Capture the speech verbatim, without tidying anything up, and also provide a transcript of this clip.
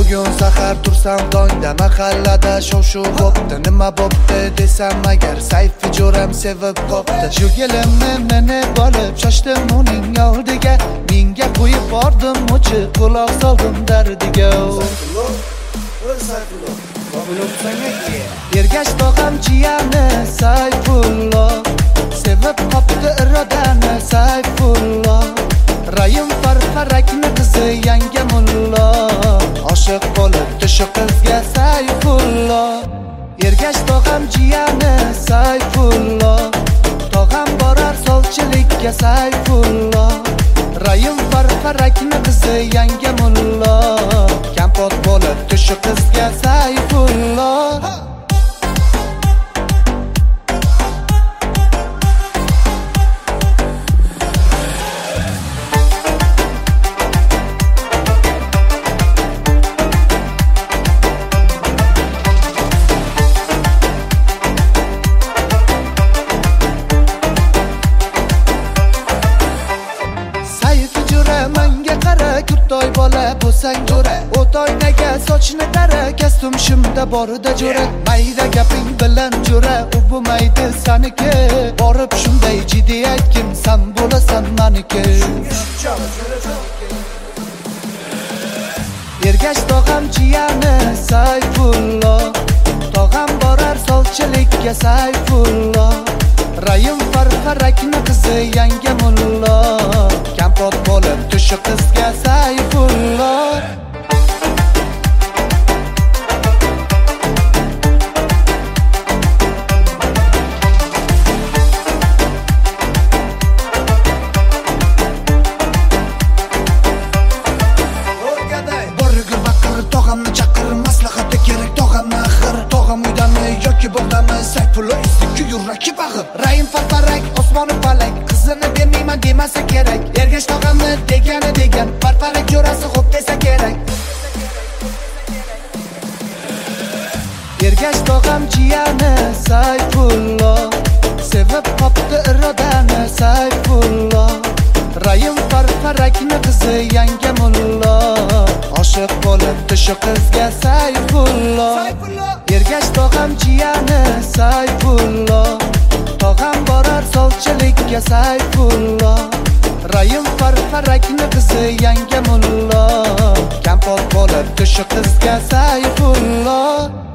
Bugun sahar tursam tongda mahallada shov-shuv bo'pti. Nima bo'pti desam agar Sayfi jo'ram sevib qopti. Shu kelimni meni bo'lib shoshdim uning oldiga. Menga qo'yib bordim o'chi quloq soldim dardiga. Ergash tog'am jiyani Sayfullo, sevib qopti irodani Sayfullo. Rayim farfarakni qizi yangi mullo, oshiq bo'libdi shu qizga Sayfullo. Ergash tog'am jiyani Sayfullo, tog'am borar solchilikka Sayfullo. Rayim farfarakni qizi yangi mullo, kampot bo'libdi shu qizga Sayfullo. To'y bola bo'lsang jo'ra, o'toynaga sochni tara, kastum shimda borida jo'ra. Mayda gaping bilan jo'ra, u bo'lmaydi saniki. Borib shunday jiddiy aytgin, san bo'lasan meniki. Ergash tog'am jiyani Sayfullo, tog'am borar solchilikka Sayfullo. Rayim farfarakni qizi yangi mullo, kampot bo'libdi shu qizga Sayfullo. Borgir baqir tog'amni chaqir, maslahati kerak tog'amni axir. Tog'am uydami yoki bog'dami Sayfullo istikki yuraki bag'ir. Rayim farfarak osmoni falak, qizini bermayman demasa kerak. Ergash tog'amni degani degan, farfarak jo'rasi xo'p desa kerak. Ergash tog'am jiyani Sayfullo, sevib qopti irodani Sayfullo. Rayim farfarakni qizi yangi mullo, oshiq bo'libdi shu qizga Sayfullo. Ergash tog'am jiyani Sayfullo, tog'am borar solchilikka Sayfullo. Rayim farfarakni qizi yangi mullo, kampot bo'libdi shu qizga Sayfullo.